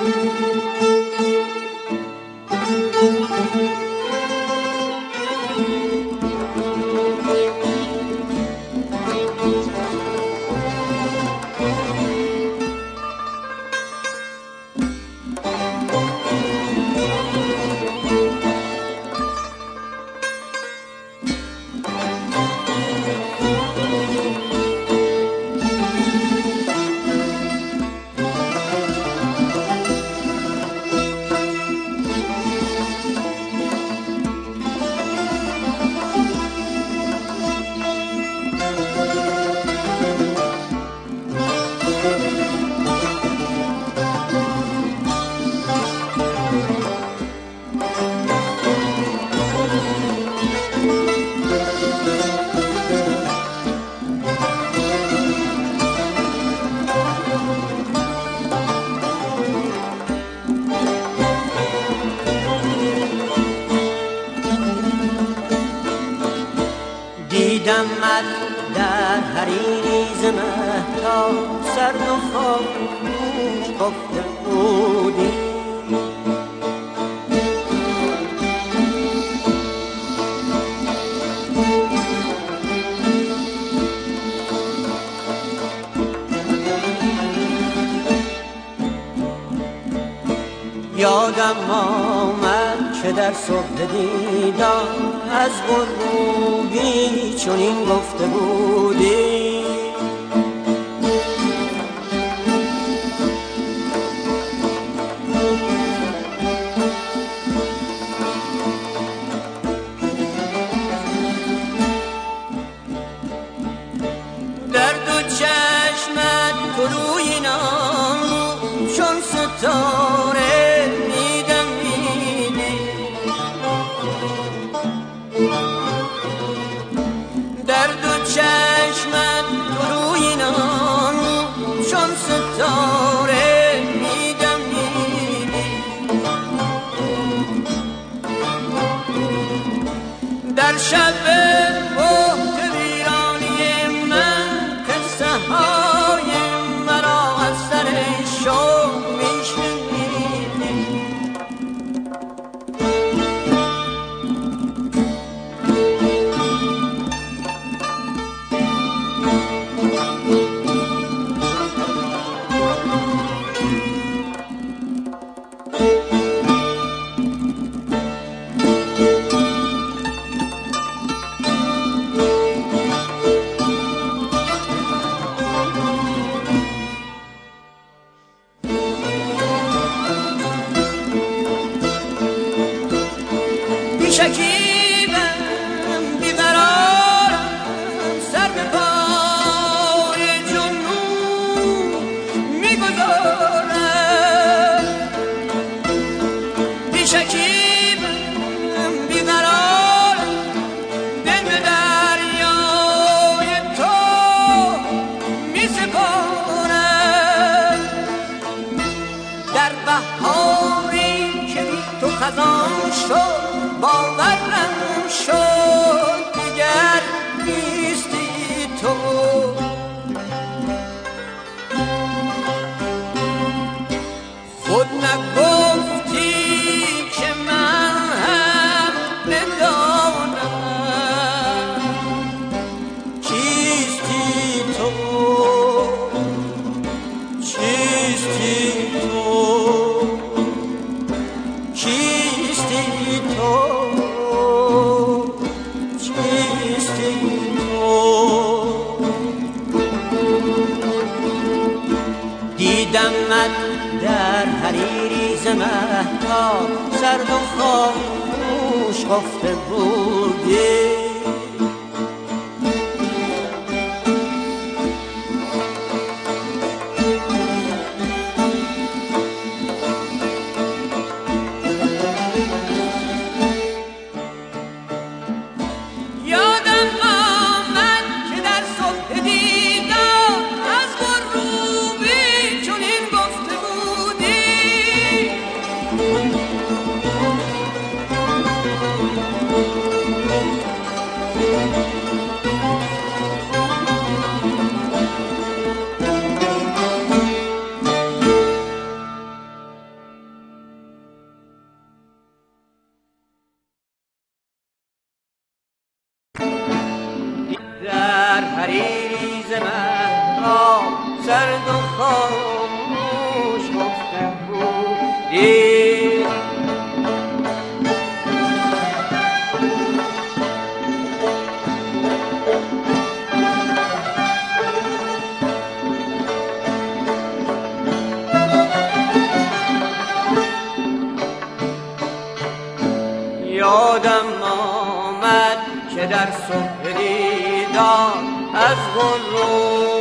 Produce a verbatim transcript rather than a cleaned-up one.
دیدمت در حریری ز مهتاب سرد و خاموش گفته بودی یادم آمد که در صبح دیدم از غروبی چنین گفته بودی در دو چشمت طلوعی نام چون ستاره در دو چشمت طلوعی نام چون ستاره میدمیدی در شب بهت ویرانی من قصه های مرا از سر شوق میشنیدی شکیبم بیقرارم سر به پای جنون میگذارم بی شکیبم بیقرارم دل به دریای تو میسپارم در بهاری که بی تو خزان شد باورم شد دیگر نیستی تو خود نگفتی که من هم بدانم چیستی تو چیستی تو چیستی تو دیدمت در حریری ز مهتاب سرد و خاموش گفته بودی حریری ز مهتاب سرد و خاموش خفته بودی. یادم آمد که در صبح دیدار از گل رو